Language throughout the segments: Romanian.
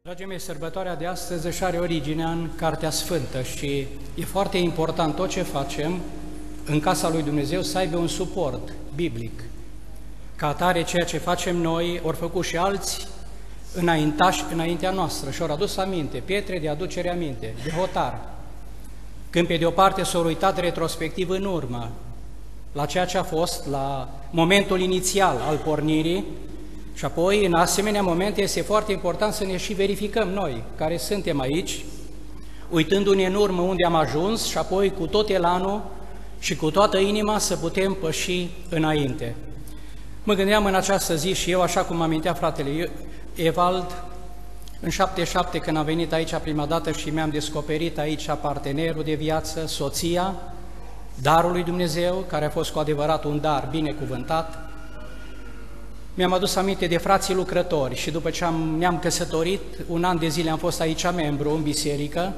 Dragii mei, sărbătoarea de astăzi își are originea în Cartea Sfântă și e foarte important tot ce facem în casa lui Dumnezeu să aibă un suport biblic. Ca atare, ceea ce facem noi, ori făcut și alți înaintași înaintea noastră și ori adus aminte, pietre de aducere aminte, de hotar. Când pe de o parte s-au uitat retrospectiv în urmă la ceea ce a fost, la momentul inițial al pornirii, și apoi, în asemenea momente, este foarte important să ne și verificăm noi, care suntem aici, uitându-ne în urmă unde am ajuns și apoi cu tot elanul și cu toată inima să putem păși înainte. Mă gândeam în această zi și eu, așa cum amintea fratele Evald, în 77, când am venit aici prima dată și mi-am descoperit aici partenerul de viață, soția, darul lui Dumnezeu, care a fost cu adevărat un dar binecuvântat. Mi-am adus aminte de frații lucrători și după ce ne-am căsătorit, un an de zile am fost aici membru în biserică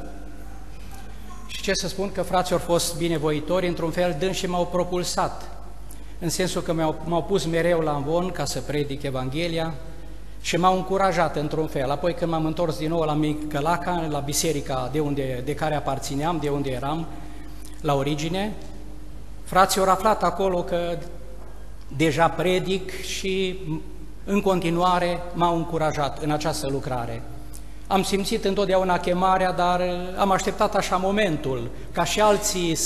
și ce să spun că frații au fost binevoitori, într-un fel dânsi m-au propulsat, în sensul că m-au pus mereu la învon ca să predic Evanghelia și m-au încurajat într-un fel. Apoi când m-am întors din nou la Micălaca, la biserica de care aparțineam, de unde eram, la origine, frații au aflat acolo că deja predic și în continuare m-au încurajat în această lucrare. Am simțit întotdeauna chemarea, dar am așteptat așa momentul, ca și alții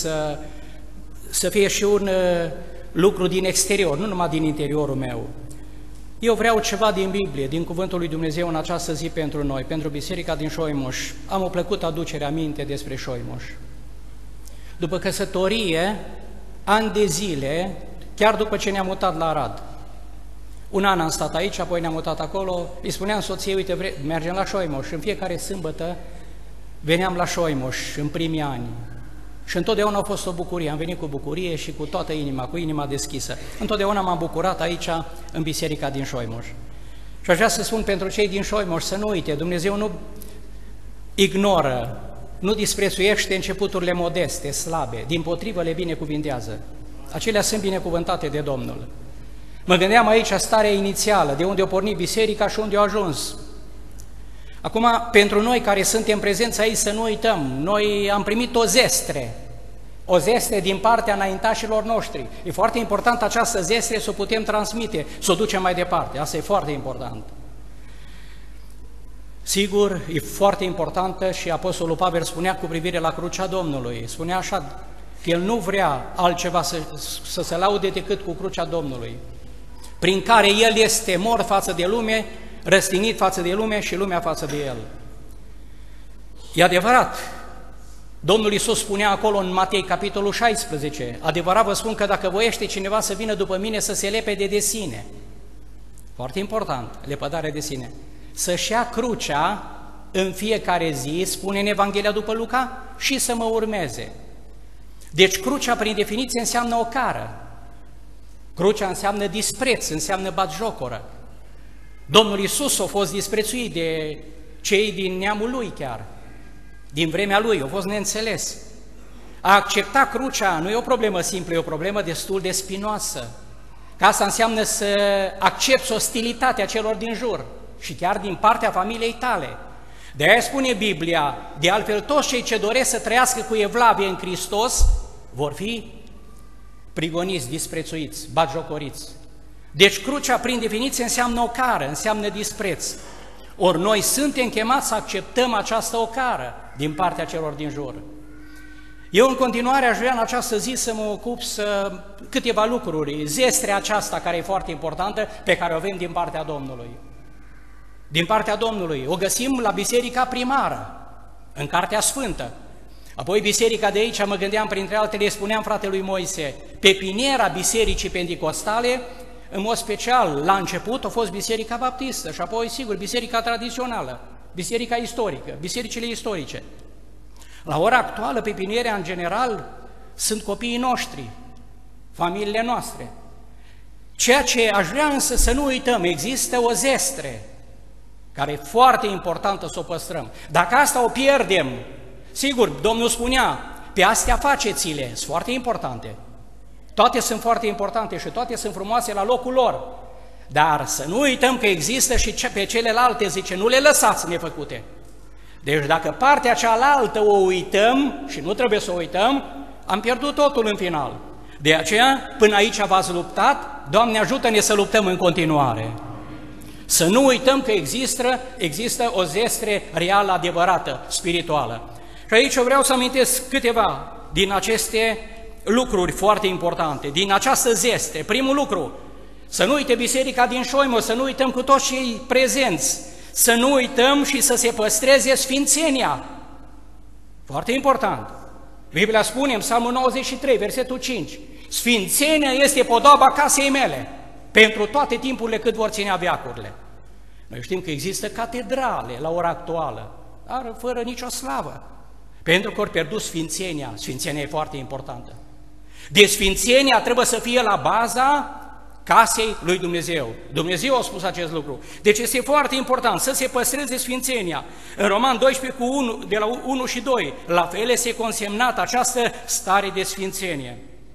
să fie și un lucru din exterior, nu numai din interiorul meu. Eu vreau ceva din Biblie, din Cuvântul lui Dumnezeu în această zi pentru noi, pentru Biserica din Șoimoș. Am o plăcută aducere aminte despre Șoimoș. După căsătorie, ani de zile, chiar după ce ne-am mutat la Arad. Un an am stat aici, apoi ne-am mutat acolo, îi spuneam soției, uite, mergem la Șoimoș. Și în fiecare sâmbătă veneam la Șoimoș în primii ani. Și întotdeauna a fost o bucurie, am venit cu bucurie și cu toată inima, cu inima deschisă. Întotdeauna m-am bucurat aici, în biserica din Șoimoș. Și aș vrea să spun pentru cei din Șoimoș să nu uite, Dumnezeu nu ignoră, nu disprețuiește începuturile modeste, slabe, dimpotrivă le binecuvintează. Acelea sunt binecuvântate de Domnul. Mă gândeam aici starea inițială, de unde a pornit biserica și unde a ajuns. Acum, pentru noi care suntem prezenți aici, să nu uităm, noi am primit o zestre din partea înaintașilor noștri. E foarte important această zestre să o putem transmite, să o ducem mai departe. Asta e foarte important. Sigur, e foarte importantă și Apostolul Pavel spunea cu privire la crucea Domnului. Spunea așa, că el nu vrea altceva să se laude decât cu crucea Domnului, prin care el este mort față de lume, răstignit față de lume și lumea față de el. E adevărat, Domnul Iisus spunea acolo în Matei, capitolul 16, adevărat vă spun că dacă voiește cineva să vină după mine, să se lepede de sine. Foarte important, lepădarea de sine. Să-și ia crucea în fiecare zi, spune în Evanghelia după Luca, și să mă urmeze. Deci crucea, prin definiție, înseamnă ocară. Crucea înseamnă dispreț, înseamnă batjocoră. Domnul Iisus a fost disprețuit de cei din neamul lui chiar, din vremea lui, a fost neînțeles. A accepta crucea nu e o problemă simplă, e o problemă destul de spinoasă. Că asta înseamnă să accepți ostilitatea celor din jur și chiar din partea familiei tale. De aia spune Biblia, de altfel toți cei ce doresc să trăiască cu evlavie în Hristos vor fi prigoniți, disprețuiți, batjocoriți. Deci crucea, prin definiție, înseamnă ocară, înseamnă dispreț. Ori noi suntem chemați să acceptăm această ocară din partea celor din jur. Eu în continuare aș vrea în această zi să mă ocup câteva lucruri, zestrea aceasta care e foarte importantă, pe care o avem din partea Domnului. Din partea Domnului. O găsim la biserica primară, în Cartea Sfântă. Apoi biserica de aici, mă gândeam printre altele, spuneam fratelui Moise, pepiniera bisericii penticostale, în mod special, la început a fost biserica baptistă și apoi, sigur, biserica tradițională, biserica istorică, bisericile istorice. La ora actuală, pepinierea în general sunt copiii noștri, familiile noastre. Ceea ce aș vrea însă să nu uităm, există o zestre care e foarte importantă să o păstrăm. Dacă asta o pierdem, sigur, Domnul spunea, pe astea faceți-le, sunt foarte importante. Toate sunt foarte importante și toate sunt frumoase la locul lor. Dar să nu uităm că există și pe celelalte, zice, nu le lăsați nefăcute. Deci dacă partea cealaltă o uităm, și nu trebuie să o uităm, am pierdut totul în final. De aceea, până aici v-ați luptat, Doamne ajută-ne să luptăm în continuare. Să nu uităm că există o zestre reală, adevărată, spirituală. Și aici vreau să amintesc câteva din aceste lucruri foarte importante, din această zestre. Primul lucru, să nu uite biserica din Șoimă, să nu uităm cu toți cei prezenți, să nu uităm și să se păstreze sfințenia. Foarte important. Biblia spune în Psalmul 93, versetul 5, sfințenia este podoaba casei mele, pentru toate timpurile cât vor ținea veacurile. Noi știm că există catedrale la ora actuală, dar fără nicio slavă, pentru că ori pierdut sfințenia. Sfințenia e foarte importantă. Deci sfințenia trebuie să fie la baza casei lui Dumnezeu. Dumnezeu a spus acest lucru. Deci este foarte important să se păstreze sfințenia. În Roman 12, de la 1 și 2, la fel este consemnat această stare de sfințenie.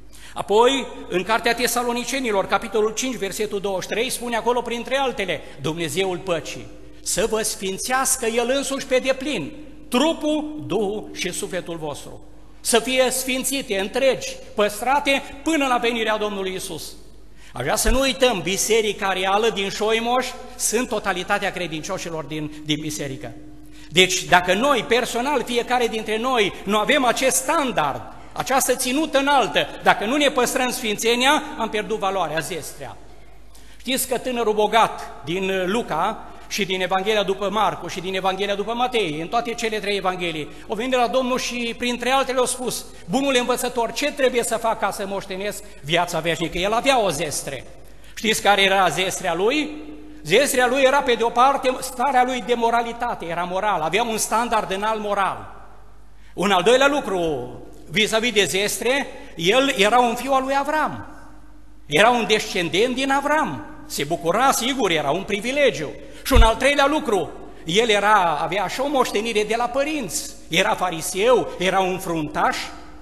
Apoi, în Cartea Tesalonicenilor, capitolul 5, versetul 23, spune acolo, printre altele, Dumnezeul păcii, să vă sfințească El însuși pe deplin, trupul, duhul și sufletul vostru. Să fie sfințite, întregi, păstrate până la venirea Domnului Iisus. Aș vrea să nu uităm, biserica reală din Șoimoș sunt totalitatea credincioșilor din biserică. Deci, dacă noi, personal, fiecare dintre noi, nu avem acest standard, această ținută înaltă, dacă nu ne păstrăm sfințenia, am pierdut valoarea, zestrea. Știți că tânărul bogat din Luca și din Evanghelia după Marcu și din Evanghelia după Matei, în toate cele trei evanghelii, au venit la Domnul și printre altele au spus, bunul învățător, ce trebuie să fac ca să moștenesc viața veșnică? El avea o zestre. Știți care era zestrea lui? Zestrea lui era, pe de o parte, starea lui de moralitate, era moral, avea un standard înalt moral. Un al doilea lucru, vis-a-vis de zestre, el era un fiu al lui Avram, era un descendent din Avram, se bucura, sigur, era un privilegiu. Și un al treilea lucru, el avea așa o moștenire de la părinți, era fariseu, era un fruntaș,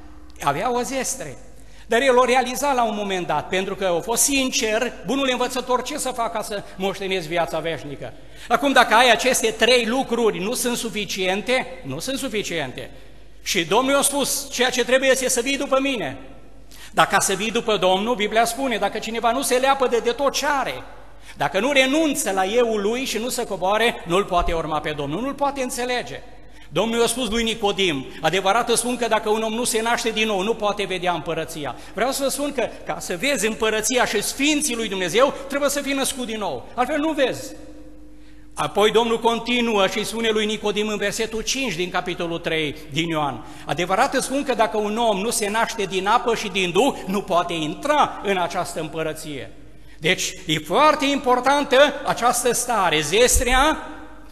avea o zestre. Dar el o realiza la un moment dat, pentru că a fost sincer, bunul învățător, ce să fac ca să moștenesc viața veșnică? Acum, dacă ai aceste trei lucruri, nu sunt suficiente? Nu sunt suficiente. Și Domnul i-a spus, ceea ce trebuie este să vii după mine. Dar ca să vii după Domnul, Biblia spune, dacă cineva nu se leapădă de tot ce are, dacă nu renunță la euul lui și nu se coboare, nu-l poate urma pe Domnul, nu-l poate înțelege. Domnul i-a spus lui Nicodim, adevărat îți spun că dacă un om nu se naște din nou, nu poate vedea împărăția. Vreau să vă spun că ca să vezi împărăția și sfinții lui Dumnezeu, trebuie să fii născut din nou, altfel nu vezi. Apoi Domnul continuă și îi spune lui Nicodim în versetul 5 din capitolul 3 din Ioan, adevărat îți spun că dacă un om nu se naște din apă și din duh, nu poate intra în această împărăție. Deci e foarte importantă această stare, zestrea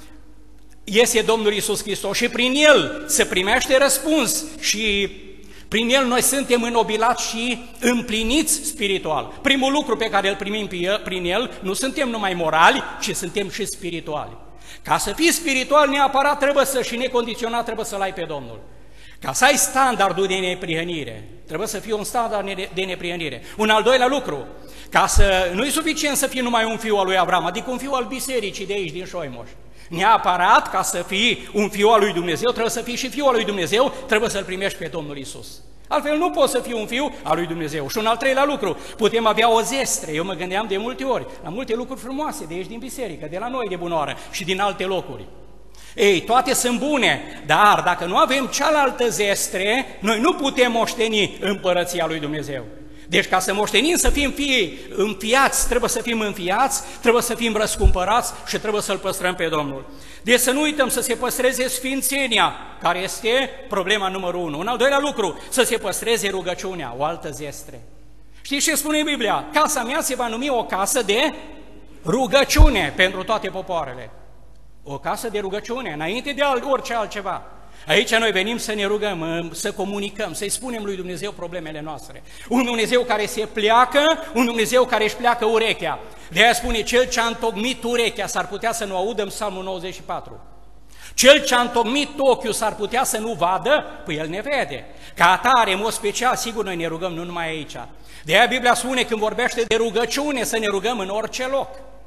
este Domnul Iisus Hristos și prin El se primește răspuns și prin El noi suntem înnobilați și împliniți spiritual. Primul lucru pe care îl primim prin El, nu suntem numai morali, ci suntem și spirituali. Ca să fii spiritual neapărat trebuie și necondiționat trebuie să-L ai pe Domnul. Ca să ai standardul de neprihănire, trebuie să fie un standard de neprihănire. Un al doilea lucru, nu e suficient să fii numai un fiu al lui Avram, adică un fiu al bisericii de aici, din Șoimoș. Neapărat, ca să fii un fiu al lui Dumnezeu, trebuie să fii și fiul al lui Dumnezeu, trebuie să-L primești pe Domnul Iisus. Altfel nu poți să fii un fiu al lui Dumnezeu. Și un al treilea lucru, putem avea o zestre. Eu mă gândeam de multe ori la multe lucruri frumoase de aici din biserică, de la noi de bunoară și din alte locuri. Ei, toate sunt bune, dar dacă nu avem cealaltă zestre, noi nu putem moșteni împărăția lui Dumnezeu. Deci ca să moștenim, să fim fii înfiați, trebuie să fim înfiați, trebuie să fim răscumpărați și trebuie să-L păstrăm pe Domnul. Deci să nu uităm să se păstreze sfințenia, care este problema numărul 1. Un al doilea lucru, să se păstreze rugăciunea, o altă zestre. Știți ce spune Biblia? Casa mea se va numi o casă de rugăciune pentru toate popoarele. O casă de rugăciune, înainte de orice altceva. Aici noi venim să ne rugăm, să comunicăm, să-i spunem lui Dumnezeu problemele noastre. Un Dumnezeu care se pleacă, un Dumnezeu care își pleacă urechea. De aia spune, cel ce a întocmit urechea s-ar putea să nu audă în Psalmul 94. Cel ce a întocmit ochiul s-ar putea să nu vadă, păi el ne vede. Ca atare, în mod special, sigur, noi ne rugăm nu numai aici. De aia Biblia spune, când vorbește de rugăciune, să ne rugăm în orice loc.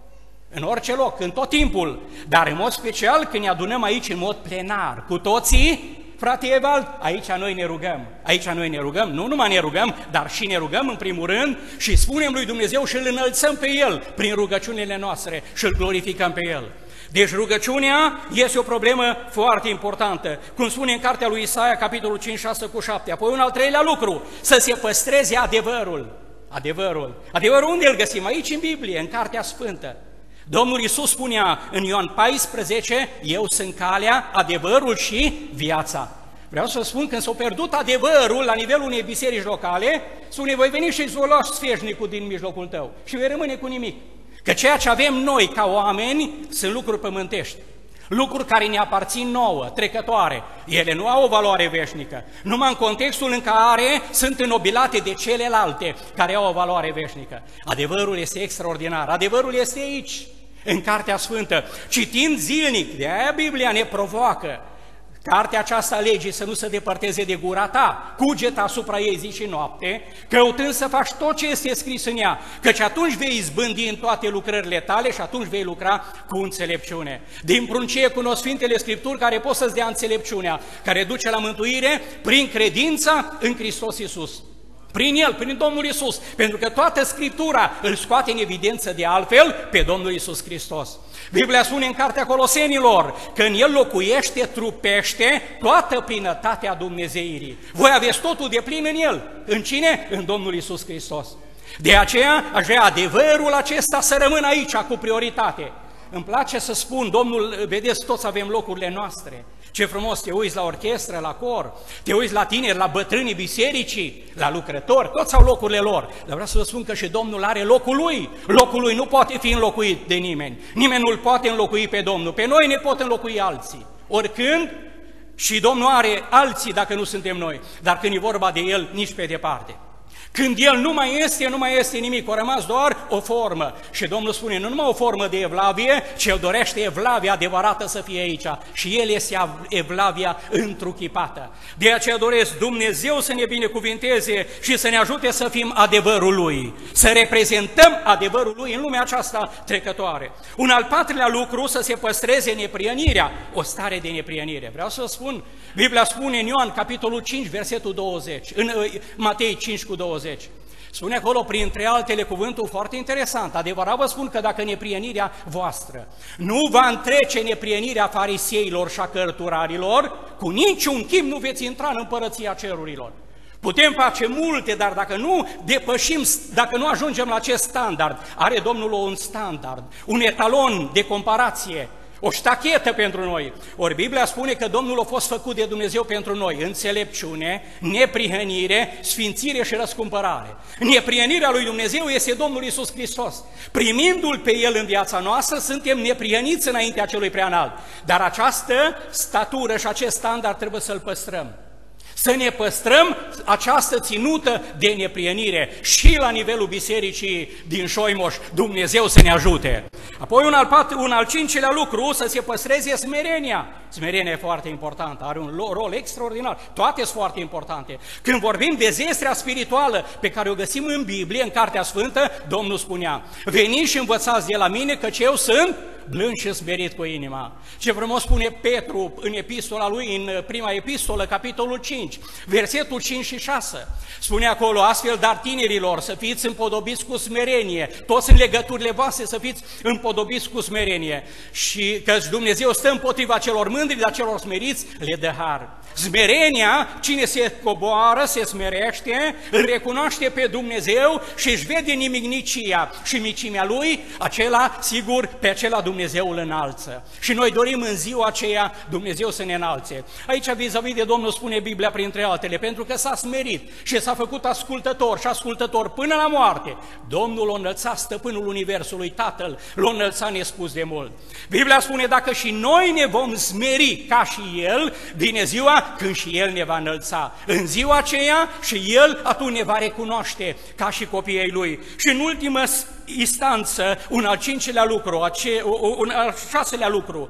În orice loc, în tot timpul. Dar în mod special, când ne adunăm aici în mod plenar, cu toții, frate Evald, aici noi ne rugăm. Aici noi ne rugăm, nu numai ne rugăm, dar și ne rugăm în primul rând și spunem lui Dumnezeu și îl înălțăm pe El prin rugăciunile noastre și îl glorificăm pe El. Deci rugăciunea este o problemă foarte importantă. Cum spune în cartea lui Isaia, capitolul 5, 6 cu 7. Apoi un al treilea lucru, să se păstreze adevărul. Adevărul. Adevărul unde îl găsim? Aici în Biblie, în Cartea Sfântă. Domnul Iisus spunea în Ioan 14, eu sunt calea, adevărul și viața. Vreau să spun, când s-a pierdut adevărul la nivelul unei biserici locale, spune, voi veni și îți voi lua sfeșnicul din mijlocul tău și vei rămâne cu nimic. Că ceea ce avem noi ca oameni sunt lucruri pământești, lucruri care ne aparțin nouă, trecătoare. Ele nu au o valoare veșnică, numai în contextul în care sunt înnobilate de celelalte care au o valoare veșnică. Adevărul este extraordinar, adevărul este aici, în Cartea Sfântă. Citind zilnic, de aia Biblia ne provoacă. Cartea aceasta a legii să nu se depărteze de gura ta, cugeta asupra ei zi și noapte, căutând să faci tot ce este scris în ea, căci atunci vei izbândi în toate lucrările tale și atunci vei lucra cu înțelepciune. Din pruncie cunosc Sfintele Scripturi care pot să-ți dea înțelepciunea, care duce la mântuire prin credința în Hristos Iisus. Prin El, prin Domnul Iisus, pentru că toată Scriptura îl scoate în evidență de altfel pe Domnul Iisus Hristos. Biblia spune în Cartea Colosenilor că în El locuiește, trupește toată plinătatea Dumnezeirii. Voi aveți totul de plin în El. În cine? În Domnul Iisus Hristos. De aceea aș vrea adevărul acesta să rămână aici cu prioritate. Îmi place să spun, Domnul, vedeți, toți avem locurile noastre. Ce frumos, te uiți la orchestră, la cor, te uiți la tineri, la bătrânii bisericii, la lucrători, toți au locurile lor. Dar vreau să vă spun că și Domnul are locul Lui. Locul Lui nu poate fi înlocuit de nimeni. Nimeni nu-L poate înlocui pe Domnul. Pe noi ne pot înlocui alții. Oricând, și Domnul are alții dacă nu suntem noi. Dar când e vorba de El, nici pe departe. Când El nu mai este nimic, a rămas doar o formă. Și Domnul spune, nu numai o formă de evlavie, ci El dorește evlavia adevărată să fie aici. Și El este evlavia întruchipată. De aceea doresc Dumnezeu să ne binecuvinteze și să ne ajute să fim adevărul Lui. Să reprezentăm adevărul Lui în lumea aceasta trecătoare. Un al patrulea lucru, să se păstreze neprienirea, o stare de neprienire. Vreau să vă spun, Biblia spune în Ioan, capitolul 5, versetul 20, în Matei 5 cu 20. Spune acolo, printre altele, cuvântul foarte interesant. Adevărat vă spun că dacă neprienirea voastră nu va întrece neprienirea fariseilor și a cărturarilor, cu niciun chip nu veți intra în împărăția cerurilor. Putem face multe, dar dacă nu depășim, dacă nu ajungem la acest standard, are Domnul un standard, un etalon de comparație, o ștachetă pentru noi. Ori Biblia spune că Domnul a fost făcut de Dumnezeu pentru noi înțelepciune, neprihănire, sfințire și răscumpărare. Neprihănirea lui Dumnezeu este Domnul Iisus Hristos. Primindu-L pe El în viața noastră, suntem neprihăniți înaintea celui preanalt. Dar această statură și acest standard trebuie să-l păstrăm. Să ne păstrăm această ținută de neprienire și la nivelul bisericii din Șoimoș. Dumnezeu să ne ajute. Apoi un al cincilea lucru, să se păstreze smerenia. Smerenia e foarte importantă, are un rol extraordinar. Toate sunt foarte importante. Când vorbim de zestrea spirituală pe care o găsim în Biblie, în Cartea Sfântă, Domnul spunea, veniți și învățați de la mine căci eu sunt blând și smerit cu inima. Ce frumos spune Petru în epistola lui, în prima epistolă, capitolul 5, versetul 5 și 6. Spune acolo, astfel, dar tinerilor, să fiți împodobiți cu smerenie, toți în legăturile voastre să fiți împodobiți cu smerenie. Și căci Dumnezeu stă împotriva celor mândri, dar celor smeriți le dă har. Smerenia, cine se coboară, se smerește, îl recunoaște pe Dumnezeu și își vede nimicnicia și micimea lui, acela, sigur, pe acela Dumnezeu îl înalță. Și noi dorim în ziua aceea Dumnezeu să ne înalțe. Aici vis-a-vis de Domnul spune Biblia printre altele, pentru că s-a smerit și s-a făcut ascultător și ascultător până la moarte. Domnul l-a înălțat stăpânul universului, Tatăl, l-a înălțat nespus de mult. Biblia spune, dacă și noi ne vom smeri ca și El, vine ziua când și El ne va înălța. În ziua aceea și El atunci ne va recunoaște ca și copiii Lui. Și în ultimă instanță, un al cincilea lucru, un al șaselea lucru,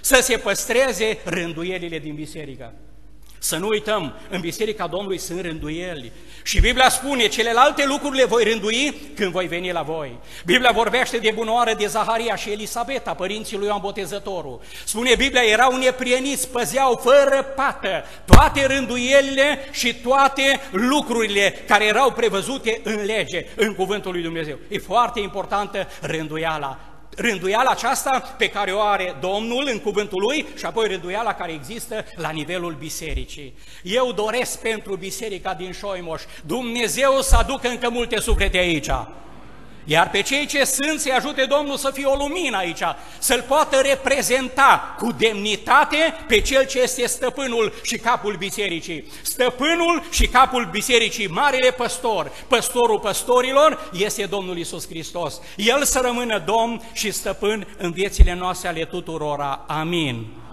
să se păstreze rânduielile din biserică. Să nu uităm, în Biserica Domnului sunt rânduieli. Și Biblia spune, celelalte lucruri le voi rândui când voi veni la voi. Biblia vorbește de bunoară de Zaharia și Elisabeta, părinții lui Ioan Botezătorul. Spune Biblia, erau neprieniți, păzeau fără pată toate rânduielile și toate lucrurile care erau prevăzute în lege, în cuvântul lui Dumnezeu. E foarte importantă rânduiala. Rânduiala aceasta pe care o are Domnul în cuvântul Lui și apoi rânduiala care există la nivelul bisericii. Eu doresc pentru biserica din Șoimoș Dumnezeu să aducă încă multe suflete aici. Iar pe cei ce sunt să-i ajute Domnul să fie o lumină aici, să-L poată reprezenta cu demnitate pe Cel ce este stăpânul și capul bisericii. Stăpânul și capul bisericii, marele păstor, păstorul păstorilor, este Domnul Iisus Hristos. El să rămână Domn și stăpân în viețile noastre ale tuturora. Amin.